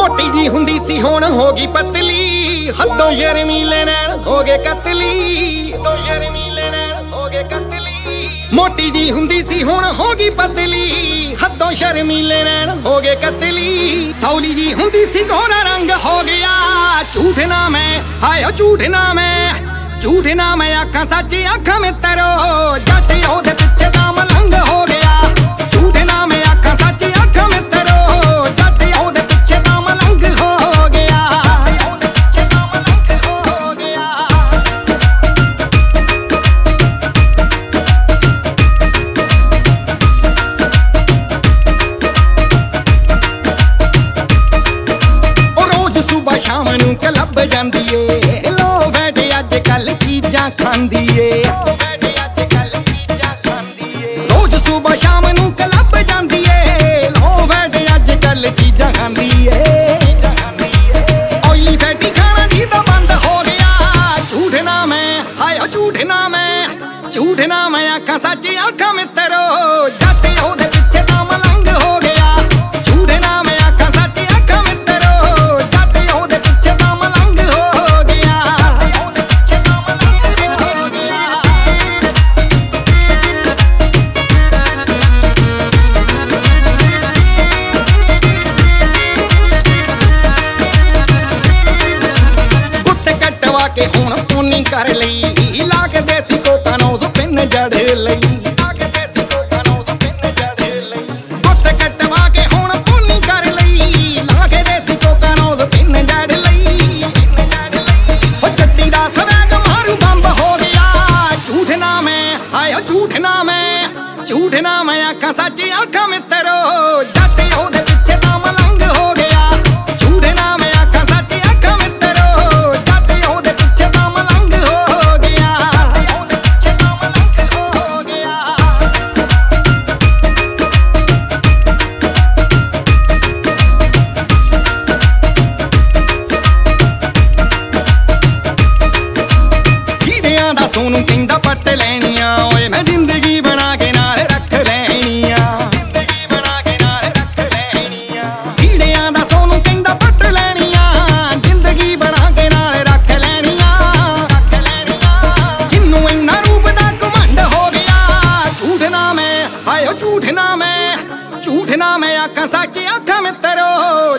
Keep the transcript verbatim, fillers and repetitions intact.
ਮੋਟੀ ਜੀ ਹੁੰਦੀ ਸੀ ਹੁਣ ਹੋ ਗਈ ਪਤਲੀ, ਹੱਦੋਂ ਸ਼ਰਮੀਲੇ ਨੈਣ ਹੋ ਗਏ ਕਤਲੀ, ਹੱਦੋਂ ਸ਼ਰਮੀਲੇ ਨੈਣ ਹੋ ਗਏ ਕਤਲੀ। ਮੋਟੀ ਜੀ ਹੁੰਦੀ ਸੀ ਹੁਣ ਹੋ ਗਈ ਪਤਲੀ, ਹੱਦੋਂ ਸ਼ਰਮੀਲੇ ਨੈਣ ਹੋ ਗਏ ਕਤਲੀ। ਸੌਲੀ ਜੀ ਹੁੰਦੀ ਸੀ ਗੋਰਾ ਰੰਗ ਹੋ ਗਿਆ, ਝੂਠ ਨਾ ਮੈਂ ਹਾਏ ਝੂਠ ਨਾ ਮੈਂ, ਝੂਠ ਨਾ ਮੈਂ ਅੱਖਾਂ ਸੱਚ ਅੱਖਾਂ ਮਿੱਤਰੋ, ਜੱਟ ਉਹਦੇ ਪਿੱਛੇ ਦਾ ਮਲੰਗ ਹੋ ਗਿਆ। ਝੂਠ ਨਾ ਮੈਂ ਅੱਖਾਂ ਸੱਚ ਅੱਖਾਂ ਮਿੱਤਰੋ, ਜੱਟ ਉਹਦੇ ਪਿੱਛੇ ਦਾ ਮਲੰਗ ਹੋ ਗਿਆ, ਉਹਦੇ ਪਿੱਛੇ ਦਾ ਮਲੰਗ ਹੋ ਗਿਆ। ਉਹ ਰੋਜ਼ ਸੁਬਹ ਸ਼ਾਮ ਨੂੰ ਕਲੱਬ ਜਾਂਦੀ ਏ, ਲੋ ਬੈਠੇ ਅੱਜ ਕੱਲ ਚੀਜ਼ਾਂ ਖਾਂਦੀ ਏ, ਰੋਜ਼ ਸੁਬਹ ਸ਼ਾਮ ਨੂੰ ਕਲੱਬ ਜਾਂਦੀ ਏ, ਲੋ ਬੈਠੇ ਅੱਜ ਕੱਲ ਚੀਜ਼ਾਂ ਖਾਂਦੀ ਏ। ਓਇਲੀ ਫੈਟੀ ਖਾਣਾ ਜੀ ਤਾਂ ਬੰਦ ਹੋ ਗਿਆ, ਝੂਠ ਨਾ ਮੈਂ ਹਾਏ ਝੂਠ ਨਾ ਮੈਂ, ਝੂਠ ਨਾ ਮੈਂ ਅੱਖਾਂ ਸੱਚ ਅੱਖਾਂ ਮਿੱਤਰੋ, ਜੱਟ ਉਹਦੇ ਪਿੱਛੇ ਤਾਂ ਮਲੰਗ ਹੋ ਗਿਆ। ਝੂਠ ਨਾ ਮੈਂ ਅੱਖਾਂ ਸੱਚ ਅੱਖਾਂ ਮਿੱਤਰੋ, ਜੱਟ ਉਹਦੇ ਪਿੱਛੇ ਤਾਂ ਮਲੰਗ ਹੋ ਗਿਆ, ਉਹਦੇ ਪਿੱਛੇ ਤਾਂ ਮਲੰਗ ਹੋ ਗਿਆ। ਗੁੱਟ ਕਟਵਾ ਕੇ ਹੁਣ ਪੂਨੀ ਕਰ ਲਈ, ਲਾ ਕੇ ਦੇਸੀ ਕੋਟਾਂ ਨੂੰ ਪਿੰਨ ਜੜ ਲਈ, ਲਾ ਕੇ ਦੇਸੀ ਕੋਟਾਂ ਨੂੰ ਪਿੰਨ ਜੜ ਲਈ। ਗੁੱਟ ਕਟਵਾ ਕੇ ਹੁਣ ਪੂਨੀ ਕਰ ਲਈ, ਲਾ ਕੇ ਦੇਸੀ ਕੋਟਾਂ ਨੂੰ ਪਿੰਨ ਜੜ ਲਈ। ਉਹ ਚੱਟੀ ਦਾ ਸਵੈਗ ਮਾਰੂ ਬੰਬ ਹੋ ਗਿਆ, ਝੂਠ ਨਾ ਮੈਂ ਹਾਏ ਝੂਠ ਨਾ ਮੈਂ, ਝੂਠ ਨਾ ਮੈਂ ਅੱਖਾਂ ਸੱਚ ਅੱਖਾਂ ਮਿੱਤਰੋ, ਜੱਟ ਉਹਦੇ ਪਿੱਛੇ ਤਾਂ ਮਲੰਗ ਹੋ ਗਿਆ। ਝੂਠ ਨਾ ਮੈਂ ਅੱਖਾਂ ਸੱਚ ਅੱਖਾਂ ਮਿੱਤਰੋ, ਜੱਟ ਉਹਦੇ ਪਿੱਛੇ ਤਾਂ ਮਲੰਗ ਹੋ ਗਿਆ, ਉਹਦੇ ਪਿੱਛੇ ਤਾਂ ਮਲੰਗ ਹੋ ਗਿਆ। ਸੀੜਿਆਂ ਦਾ ਸੋਨੂੰ ਕਹਿੰਦਾ ਪੱਟ ਲੈਣੀਆਂ, ਓਏ ਮੈਂ ਜ਼ਿੰਦਗੀ ਬਣਾ ਕੇ ਨਾਲ ਰੱਖ ਲੈਣੀਆਂ, ਜ਼ਿੰਦਗੀ ਬਣਾ ਕੇ ਨਾਲ ਰੱਖ ਲੈਣੀਆਂ। ਸੀੜਿਆਂ ਦਾ ਸੋਨੂੰ ਕਹਿੰਦਾ ਪੱਟ ਲੈਣੀਆਂ, ਜ਼ਿੰਦਗੀ ਬਣਾ ਕੇ ਨਾਲ ਰੱਖ ਲੈਣੀਆਂ, ਰੱਖ ਲੈਣੀਆਂ। ਜਿੰਨੂੰ ਇੰਨਾ ਰੂਪ ਦਾ ਘਮੰਡ ਹੋ ਗਿਆ, ਝੂਠ ਨਾ ਮੈਂ ਹਾਏ ਝੂਠ ਨਾ ਮੈਂ, ਝੂਠ ਨਾ ਮੈਂ ਅੱਖਾਂ ਸੱਚ ਅੱਖਾਂ ਮਿੱਤਰੋ,